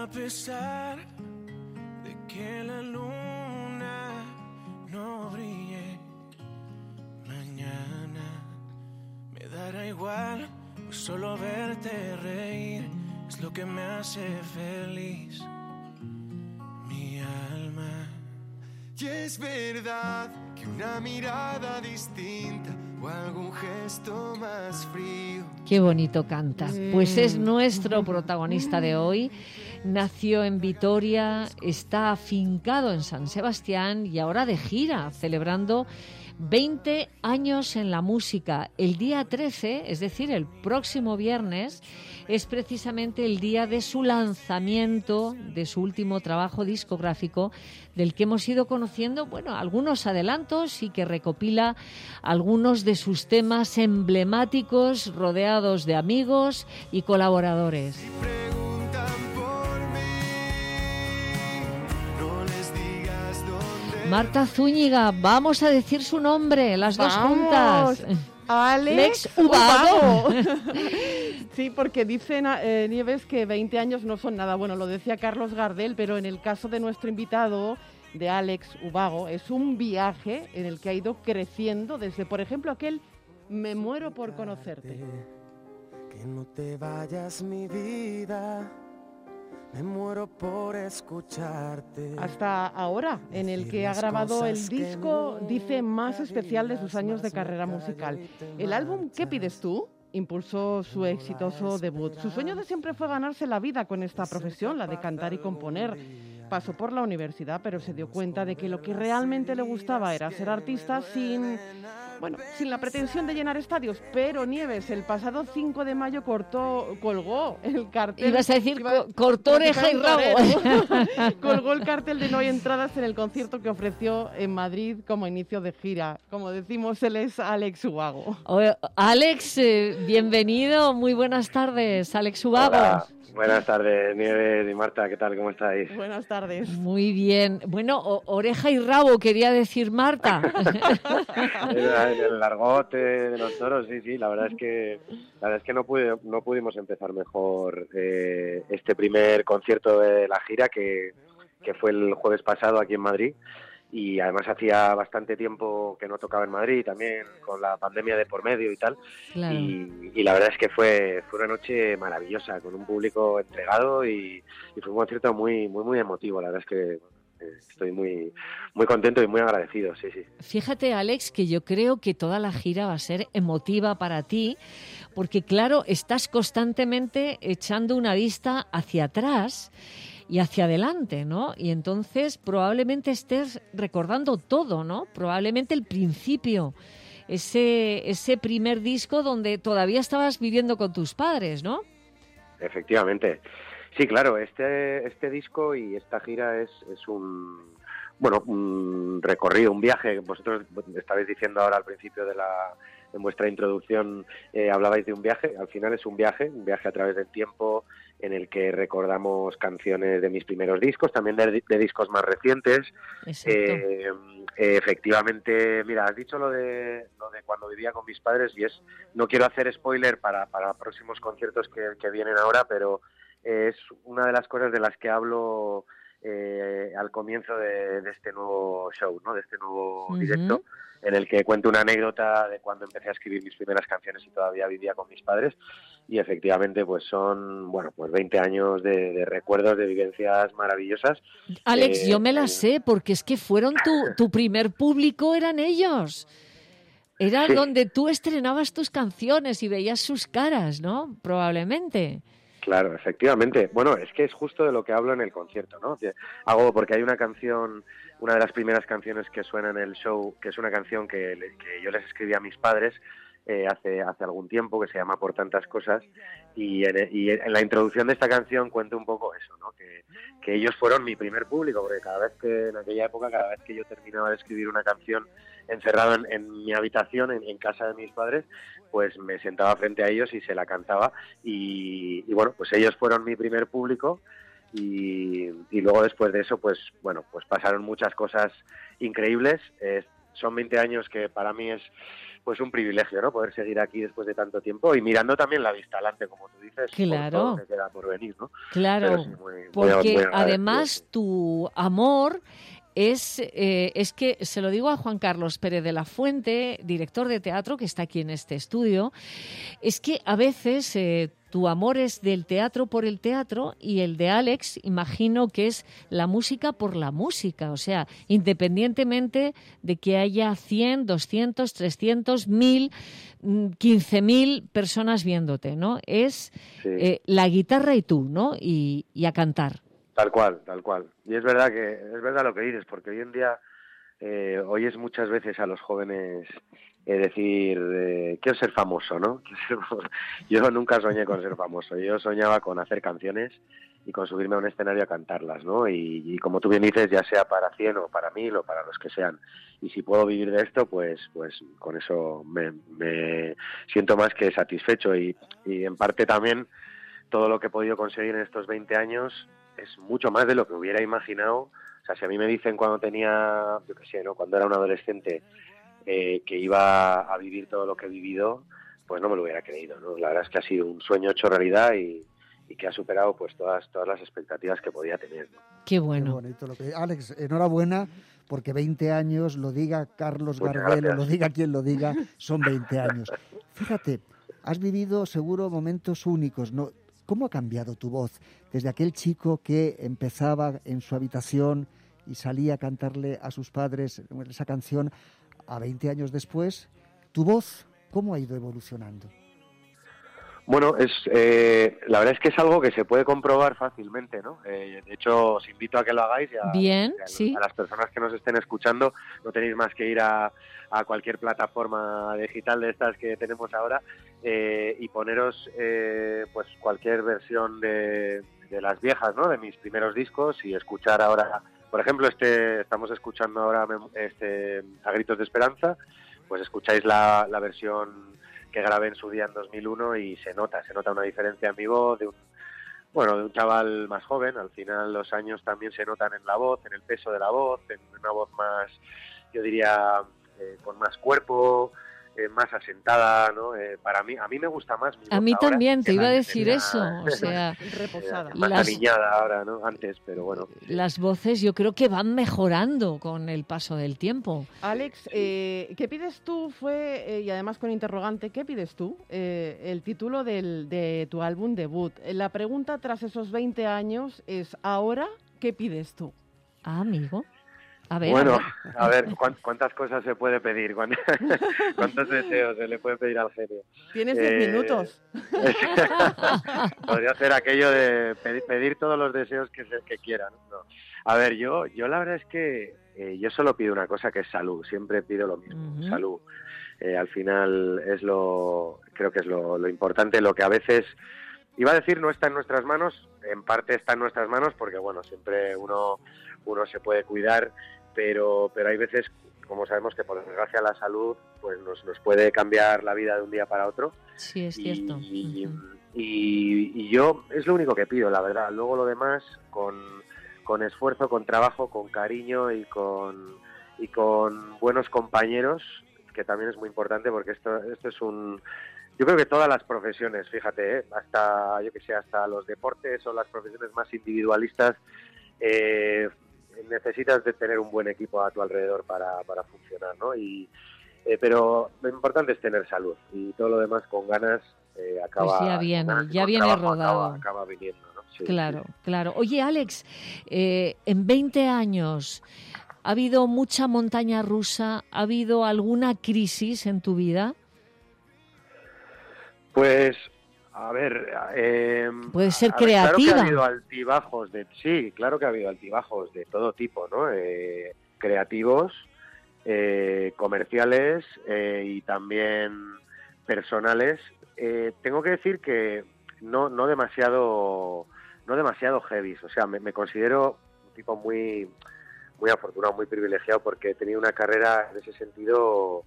A pesar de que la luna no brille mañana, me dará igual, pues solo verte reír es lo que me hace feliz, mi alma. Y es verdad que una mirada distinta o algún gesto más frío. Qué bonito canta. Pues es nuestro protagonista de hoy. Nació en Vitoria, está afincado en San Sebastián y ahora de gira, celebrando 20 años en la música. El día 13, es decir, el próximo viernes, es precisamente el día de su lanzamiento de su último trabajo discográfico, del que hemos ido conociendo, bueno, algunos adelantos y que recopila algunos de sus temas emblemáticos, rodeados de amigos y colaboradores. Marta Zúñiga, vamos a decir su nombre, las dos juntas. Alex Ubago. Sí, porque dicen Nieves que 20 años no son nada. Bueno, lo decía Carlos Gardel, pero en el caso de nuestro invitado, de Alex Ubago, es un viaje en el que ha ido creciendo desde, por ejemplo, aquel Me muero por conocerte. Que no te vayas, mi vida. Me muero por escucharte. Hasta ahora, en el que ha grabado el disco, dice, más especial de sus años de carrera musical. El álbum ¿Qué pides tú? Impulsó su exitoso debut. Su sueño de siempre fue ganarse la vida con esta profesión, la de cantar y componer. Pasó por la universidad, pero se dio cuenta de que lo que realmente le gustaba era ser artista sin la pretensión de llenar estadios. Pero Nieves, el pasado 5 de mayo colgó el cartel. Ibas a decir, cortó oreja y rabo. Colgó el cartel de no hay entradas en el concierto que ofreció en Madrid como inicio de gira. Como decimos, él es Alex Ubago. Alex, bienvenido. Muy buenas tardes, Alex Ubago. Hola. Buenas tardes, Nieves y Marta, ¿qué tal? ¿Cómo estáis? Buenas tardes. Muy bien. Bueno, oreja y rabo, quería decir Marta. El argot de los toros, sí, la verdad es que no pudimos empezar mejor este primer concierto de la gira que fue el jueves pasado aquí en Madrid. Y además hacía bastante tiempo que no tocaba en Madrid, también con la pandemia de por medio y tal. Claro. Y la verdad es que fue una noche maravillosa, con un público entregado y fue un concierto muy emotivo. La verdad es que estoy muy contento y muy agradecido, sí. Fíjate, Alex, que yo creo que toda la gira va a ser emotiva para ti, porque claro, estás constantemente echando una vista hacia atrás y hacia adelante, ¿no? Y entonces probablemente estés recordando todo, ¿no? Probablemente el principio, ese primer disco donde todavía estabas viviendo con tus padres, ¿no? Efectivamente. Sí, claro, este disco y esta gira es un recorrido, un viaje. Vosotros estabais diciendo ahora al principio en vuestra introducción, hablabais de un viaje. Al final es un viaje a través del tiempo, en el que recordamos canciones de mis primeros discos, también de discos más recientes. Efectivamente, mira, has dicho lo de cuando vivía con mis padres, y no quiero hacer spoiler para próximos conciertos que vienen ahora, pero es una de las cosas de las que hablo al comienzo de este nuevo show, ¿no? De este nuevo directo, en el que cuento una anécdota de cuando empecé a escribir mis primeras canciones y todavía vivía con mis padres. Y efectivamente pues son 20 años de recuerdos, de vivencias maravillosas. Alex, yo me la sé, porque es que fueron tu primer público, eran ellos. Era sí, donde tú estrenabas tus canciones y veías sus caras, ¿no? Probablemente. Claro, efectivamente. Bueno, es que es justo de lo que hablo en el concierto, ¿no? Porque hay una canción, una de las primeras canciones que suena en el show, que es una canción que yo les escribí a mis padres hace algún tiempo, que se llama Por tantas cosas, y en la introducción de esta canción cuento un poco eso, ¿no? Que ellos fueron mi primer público, porque en aquella época, cada vez que yo terminaba de escribir una canción encerrado en mi habitación, en casa de mis padres, pues me sentaba frente a ellos y se la cantaba, y bueno, pues ellos fueron mi primer público. Y luego después de eso, pues pasaron muchas cosas increíbles. son 20 años que para mí es pues un privilegio, ¿no? Poder seguir aquí después de tanto tiempo y mirando también la vista adelante, como tú dices, Claro. por todo lo que queda por venir, ¿no? Claro, Sí, porque además tu amor es que, se lo digo a Juan Carlos Pérez de la Fuente, director de teatro, que está aquí en este estudio, es que a veces tu amor es del teatro por el teatro y el de Alex, imagino que es la música por la música, o sea, independientemente de que haya 100, 200, 300, 1000, 15.000 personas viéndote, ¿no? Es la guitarra y tú, ¿no? Y a cantar. Tal cual. Y es verdad lo que dices, porque hoy en día oyes muchas veces a los jóvenes decir, quiero ser famoso, ¿no? Yo nunca soñé con ser famoso, yo soñaba con hacer canciones y con subirme a un escenario a cantarlas, ¿no? Y como tú bien dices, ya sea para 100 o para 1000 o para los que sean. Y si puedo vivir de esto, pues con eso me siento más que satisfecho. Y en parte también todo lo que he podido conseguir en estos 20 años es mucho más de lo que hubiera imaginado. O sea, si a mí me dicen cuando tenía, yo qué sé, ¿no? Cuando era un adolescente, que iba a vivir todo lo que he vivido, pues no me lo hubiera creído, ¿no? La verdad es que ha sido un sueño hecho realidad y que ha superado pues todas las expectativas que podía tener, ¿no? Qué bueno. Qué bonito lo que... Alex, enhorabuena, porque 20 años, lo diga Carlos Garbelo, lo diga quien lo diga, son 20 años. Fíjate, has vivido seguro momentos únicos, ¿no? ¿Cómo ha cambiado tu voz desde aquel chico que empezaba en su habitación y salía a cantarle a sus padres esa canción a 20 años después? ¿Tu voz cómo ha ido evolucionando? Bueno, la verdad es que es algo que se puede comprobar fácilmente, ¿no? De hecho, os invito a que lo hagáis y a las personas que nos estén escuchando. No tenéis más que ir a cualquier plataforma digital de estas que tenemos ahora y poneros pues cualquier versión de las viejas, ¿no? De mis primeros discos y escuchar ahora, por ejemplo, estamos escuchando ahora A Gritos de Esperanza, pues escucháis la versión que grabé en su día en 2001 y se nota una diferencia en mi voz de un chaval más joven. Al final los años también se notan en la voz, en el peso de la voz, en una voz más, yo diría, con más cuerpo, más asentada, ¿no? A mí me gusta más mi voz. A mí ahora, también te iba a decir tenía, eso, o sea, reposada. más aniñada ahora, ¿no? Antes, pero bueno. Las voces yo creo que van mejorando con el paso del tiempo. Alex, ¿qué pides tú? Y además con interrogante, ¿qué pides tú? El título de tu álbum debut. La pregunta tras esos 20 años es, ¿ahora qué pides tú? Ah, amigo. Bueno, a ver, ¿cuántas cosas se puede pedir? ¿Cuántos deseos se le puede pedir al genio? Tienes 10 minutos. Podría hacer aquello de pedir todos los deseos que quieran. No. A ver, yo la verdad es que yo solo pido una cosa, que es salud. Siempre pido lo mismo, salud. Al final creo que es lo importante, lo que a veces, iba a decir, no está en nuestras manos. En parte está en nuestras manos porque, bueno, siempre uno se puede cuidar, pero hay veces, como sabemos, que por desgracia la salud pues nos puede cambiar la vida de un día para otro. Sí, es cierto. Y yo es lo único que pido, la verdad. Luego lo demás, con esfuerzo, con trabajo, con cariño y con buenos compañeros, que también es muy importante, porque esto es yo creo que todas las profesiones, fíjate, hasta los deportes o las profesiones más individualistas, necesitas de tener un buen equipo a tu alrededor para funcionar, ¿no? Pero lo importante es tener salud y todo lo demás con ganas acaba. Pues ya viene rodado. Acaba viniendo, ¿no? Sí, claro, sí. Claro. Oye, Alex, en 20 años, ¿ha habido mucha montaña rusa? ¿Ha habido alguna crisis en tu vida? Pues, a ver... puede ser Claro creativa. que ha habido altibajos, claro que ha habido altibajos de todo tipo, ¿no? Creativos, comerciales y también personales. Tengo que decir que no demasiado heavy. O sea, me considero un tipo muy afortunado, muy privilegiado, porque he tenido una carrera en ese sentido,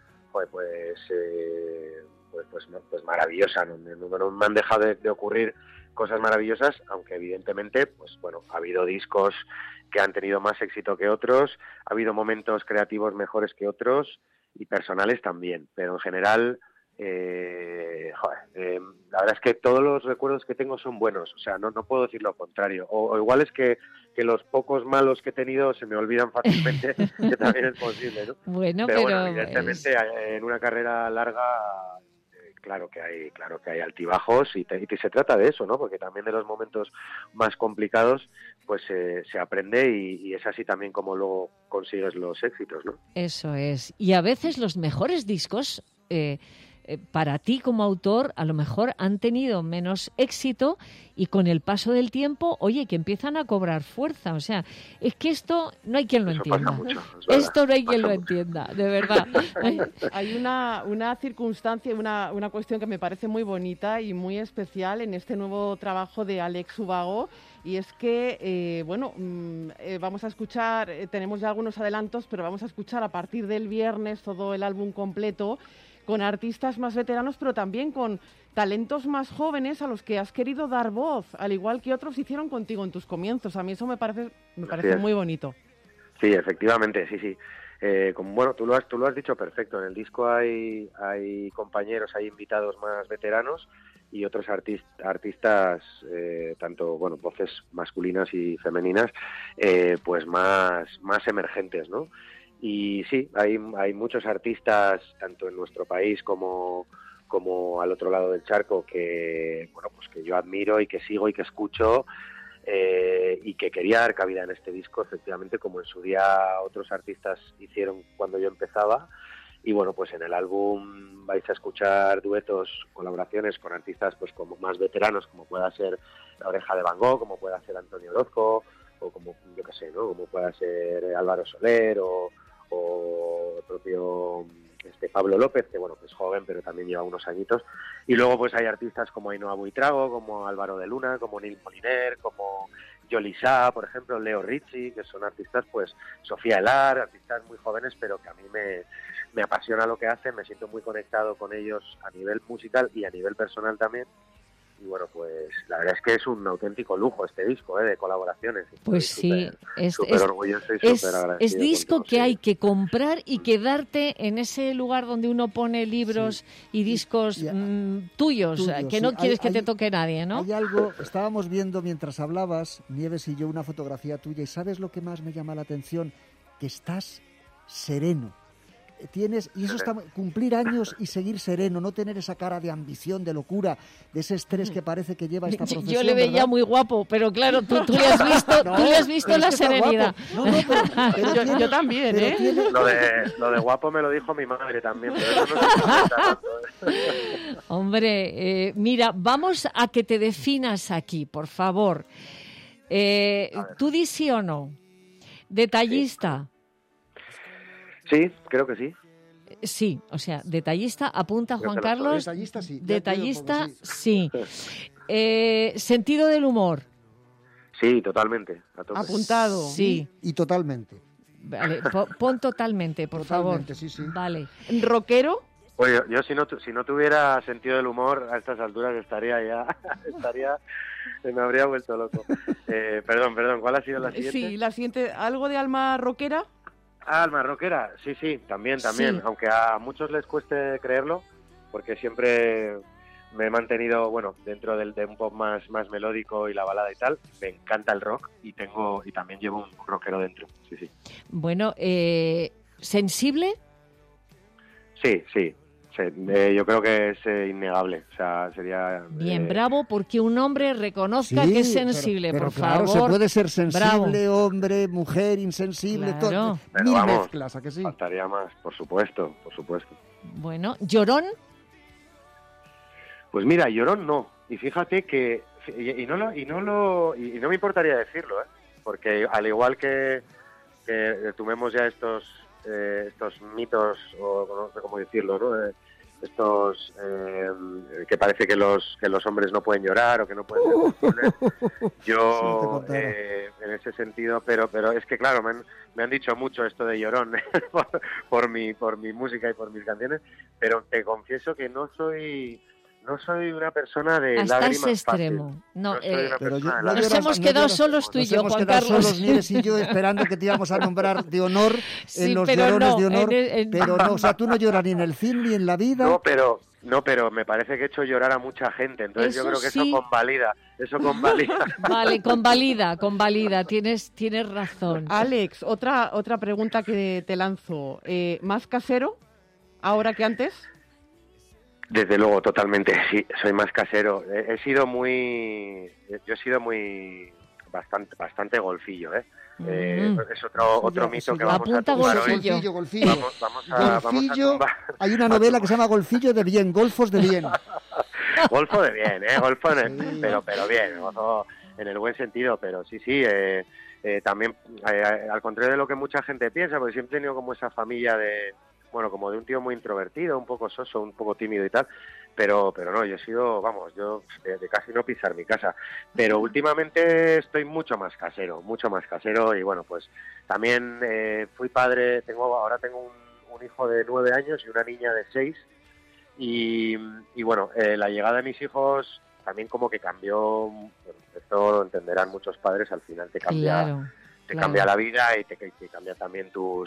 pues maravillosa. No me han dejado de ocurrir cosas maravillosas, aunque evidentemente, pues bueno, ha habido discos que han tenido más éxito que otros, ha habido momentos creativos mejores que otros y personales también, pero en general, la verdad es que todos los recuerdos que tengo son buenos, o sea, no puedo decir lo contrario, o igual es que los pocos malos que he tenido se me olvidan fácilmente, que también es posible, ¿no? Bueno, pero evidentemente en una carrera larga claro que hay altibajos y se trata de eso, ¿no? Porque también de los momentos más complicados pues se aprende y es así también como luego consigues los éxitos, ¿no? Eso es. Y a veces los mejores discos para ti como autor a lo mejor han tenido menos éxito y con el paso del tiempo, oye, que empiezan a cobrar fuerza. O sea, es que esto no hay quien lo entienda. Pasa mucho, esto no hay quien lo entienda, de verdad. Hay una circunstancia, una cuestión que me parece muy bonita y muy especial en este nuevo trabajo de Alex Ubago, y es que, vamos a escuchar, tenemos ya algunos adelantos, pero vamos a escuchar a partir del viernes todo el álbum completo, con artistas más veteranos, pero también con talentos más jóvenes a los que has querido dar voz, al igual que otros hicieron contigo en tus comienzos. A mí eso me parece muy bonito. Sí, efectivamente, sí. Tú lo has dicho perfecto. En el disco hay compañeros, hay invitados más veteranos y otros artistas, tanto voces masculinas y femeninas, pues más emergentes, ¿no? Y sí, hay muchos artistas, tanto en nuestro país como al otro lado del charco, que yo admiro y que sigo y que escucho, y que quería dar cabida en este disco, efectivamente, como en su día otros artistas hicieron cuando yo empezaba. Y pues en el álbum vais a escuchar duetos, colaboraciones con artistas pues como más veteranos, como pueda ser La Oreja de Van Gogh, como pueda ser Antonio Orozco, o como, yo qué sé, ¿no? Como pueda ser Álvaro Soler o el propio Pablo López, que que es joven pero también lleva unos añitos. Y luego pues hay artistas como Ainhoa Buitrago, como Álvaro de Luna, como Neil Moliner, como Yoli Sá, por ejemplo, Leo Ricci, que son artistas, pues Sofía Elar, artistas muy jóvenes, pero que a mí me apasiona lo que hacen, me siento muy conectado con ellos a nivel musical y a nivel personal también. Y pues la verdad es que es un auténtico lujo este disco, de colaboraciones. Pues sí, es súper orgulloso y súper agradecido. Es disco contigo, que hay que comprar y quedarte en ese lugar donde uno pone libros y discos tuyos, que no quieres que te toque nadie, ¿no? Hay algo, estábamos viendo mientras hablabas, Nieves y yo, una fotografía tuya, y ¿sabes lo que más me llama la atención? Que estás sereno. Y eso está, cumplir años y seguir sereno, no tener esa cara de ambición, de locura, de ese estrés que parece que lleva esta profesión. Yo le veía, ¿verdad?, muy guapo, pero claro, tú le has visto, tú le has visto la serenidad. Pero yo también, Lo de guapo me lo dijo mi madre también, pero eso no se Hombre, mira, vamos a que te definas aquí, por favor. ¿Tú di sí o no? ¿Detallista? Sí, creo que sí. Sí, o sea, detallista, apunta Juan Carlos. Detallista sí. Detallista sí. Sentido del humor. Sí, totalmente. Apuntado. Sí. Y totalmente. Vale, pon totalmente, por favor. Sí. Vale. ¿Rockero? Oye, yo si no tuviera sentido del humor a estas alturas me habría vuelto loco. Perdón, ¿cuál ha sido la siguiente? Sí, la siguiente, ¿algo de alma rockera? Alma rockera, sí, también, Sí. aunque a muchos les cueste creerlo, porque siempre me he mantenido, dentro de un pop más melódico y la balada y tal, me encanta el rock y también llevo un rockero dentro, sí. Bueno, ¿sensible? Sí, yo creo que es innegable, o sea, sería... Bien, bravo, porque un hombre reconozca que es sensible, pero por claro, favor. se puede ser sensible, bravo. Hombre, mujer, insensible, Claro. todo. Pero Mil vamos, mezclas, ¿a que sí? faltaría más, por supuesto. Bueno, ¿llorón? Pues mira, llorón no, y fíjate que... Y no me importaría decirlo, porque al igual que tomemos ya estos mitos, o no sé cómo decirlo, ¿no? Estos que parece que los hombres no pueden llorar o que no pueden ser sensibles. Yo en ese sentido, pero es que claro, me han dicho mucho esto de llorón por mi música y por mis canciones, pero te confieso que no soy no soy una persona de Hasta lágrimas ese extremo. fácil. No, soy una pero persona de no nos lágrimas. hemos quedado solos tú y yo, Nos hemos Juan quedado Carlos. solos, Nieves y yo, esperando que te íbamos a nombrar de honor Sí, en los pero llorones no, de honor. Pero no, o sea, tú no lloras ni en el cine ni en la vida. No, pero me parece que he hecho llorar a mucha gente, entonces Eso yo creo que sí. eso convalida. Vale, convalida, tienes razón. Alex, otra pregunta que te lanzo. ¿Más casero ahora que antes? Desde luego, totalmente, sí, soy más casero. Yo he sido muy bastante golfillo, ¿eh? Es otro mito que vamos Apunta a tumbar golfillo. hoy. Golfillo. Vamos a tumbar. Hay una novela que se llama Golfillo de bien, Golfos de bien. Golfo de bien, golfo pero bien, golfo en el buen sentido, pero sí, también al contrario de lo que mucha gente piensa, porque siempre he tenido como esa familia como de un tío muy introvertido, un poco soso, un poco tímido y tal, pero no, yo he sido, de casi no pisar mi casa, pero últimamente estoy mucho más casero y bueno, pues también fui padre, ahora tengo un hijo de 9 años y una niña de 6 y bueno, la llegada de mis hijos también como que cambió, esto lo entenderán muchos padres, al final te cambia, cambia la vida y te cambia también tus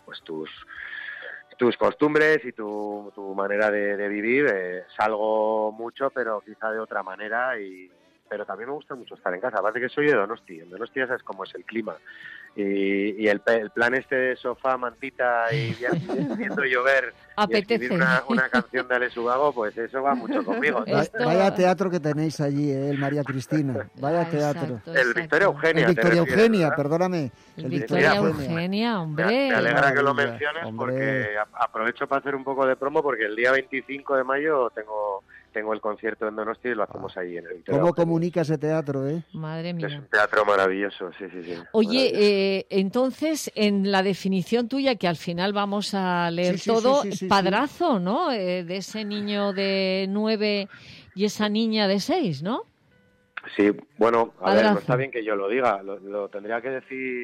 costumbres y tu manera de vivir. Salgo mucho, pero quizá de otra manera, pero también me gusta mucho estar en casa. Aparte que soy de Donosti, en Donosti ya sabes cómo es el clima. Y el plan este de sofá, mantita y viendo llover apetece. y escribir una canción de Alex Ubago, pues eso va mucho conmigo, ¿no? Vaya teatro que tenéis allí, el María Cristina. Vaya teatro. Exacto. El Victoria Eugenia. El Victoria Eugenia, ¿verdad? perdóname. El Victoria Eugenia, hombre. Me alegra que lo Maravilla, menciones, hombre. porque aprovecho para hacer un poco de promo, porque el día 25 de mayo tengo el concierto en Donosti y lo hacemos ahí en el Victoria ¿Cómo Eugenia. comunica ese teatro, Madre Es mía. un teatro maravilloso, sí. Oye, entonces, en la definición tuya, que al final vamos a leer Sí, todo, sí. padrazo, ¿no? De ese niño de 9 y esa niña de 6, ¿no? Sí, bueno, a ver, Padrazo. no está bien que yo lo diga, lo tendrán que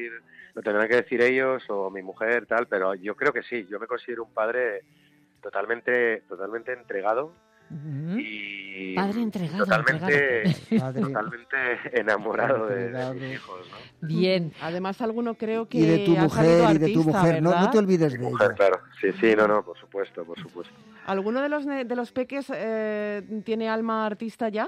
decir ellos o mi mujer, tal, pero yo creo que sí, yo me considero un padre totalmente entregado y Padre entregado, totalmente enamorado de Entregado. mis hijos, ¿no? Bien. Además, alguno creo que Y de tu ha salido mujer, artista, no ¿verdad? te olvides de Mi mujer, ella. claro, sí, no, por supuesto. ¿Alguno de los peques tiene alma artista ya?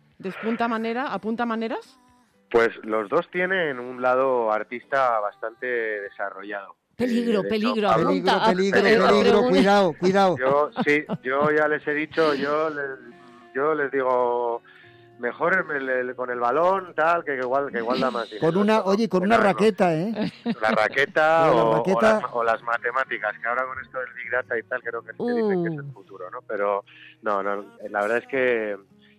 ¿Apunta maneras? Pues los dos tienen un lado artista bastante desarrollado. Peligro, De hecho, peligro, Pablo- apunta. Peligro, cuidado. Yo ya les he dicho, yo les digo, mejor con el balón, tal, que igual da más dinero. Con una raqueta, ¿eh? La raqueta, Con la raqueta. o las matemáticas, que ahora con esto del Big Data y tal, creo que dicen que es el futuro, ¿no? Pero no, la verdad es que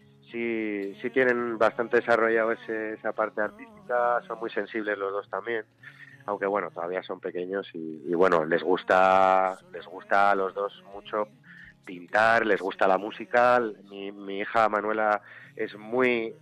sí tienen bastante desarrollado esa parte artística, son muy sensibles los dos también, aunque bueno, todavía son pequeños y bueno, les gusta a los dos mucho pintar, les gusta la música. Mi hija Manuela es muy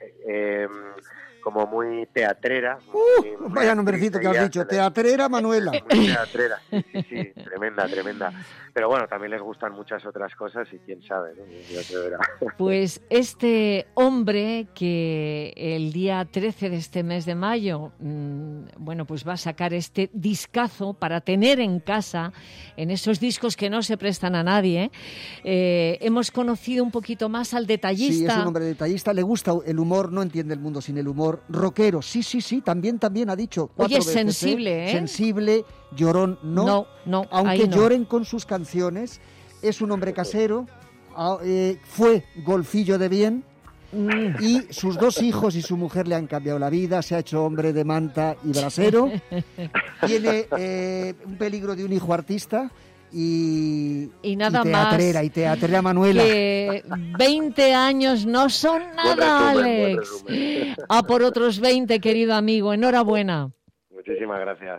como muy teatrera. Vaya nombrecito que has dicho, teatrera Manuela. Muy teatrera, sí, tremenda. Pero bueno, también les gustan muchas otras cosas y quién sabe, ¿no? Ya se verá. Pues este hombre que el día 13 de este mes de mayo, bueno, pues va a sacar este discazo para tener en casa, en esos discos que no se prestan a nadie. Hemos conocido un poquito más al detallista. Sí, es un hombre detallista, le gusta el humor, no entiende el mundo sin el humor. Rockero, sí, también ha dicho. Oye, 4 veces, sensible, ¿eh? Sensible, llorón, no. Aunque lloren con sus canciones, es un hombre casero, fue golfillo de bien y sus 2 hijos y su mujer le han cambiado la vida, se ha hecho hombre de manta y brasero, tiene un peligro de un hijo artista y nada y teatrera Manuela. Que 20 años no son nada, Buen Alex. resumen. A por otros 20, querido amigo. Enhorabuena. Muchísimas gracias.